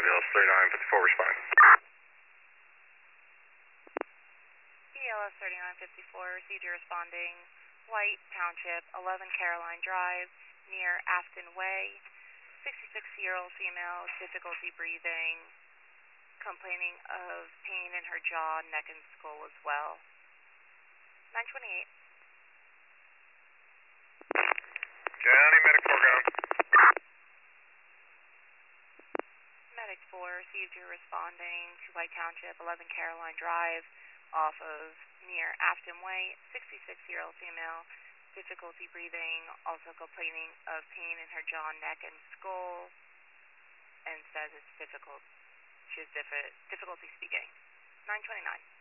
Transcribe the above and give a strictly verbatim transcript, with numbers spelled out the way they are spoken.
E L S thirty-nine fifty-four responding. E L S thirty-nine fifty-four, received your responding. White Township, eleven Caroline Drive, near Afton Way. sixty-six-year-old female, difficulty breathing, complaining of pain in her jaw, neck, and skull as well. nine twenty-eight. County Medic four ground. Medic four, received your responding to White Township, eleven Caroline Drive, off of near Afton Way. sixty-six-year-old female, difficulty breathing, also complaining of pain in her jaw, neck, and skull, and says it's difficult. She has diffi- difficulty speaking. nine twenty-nine.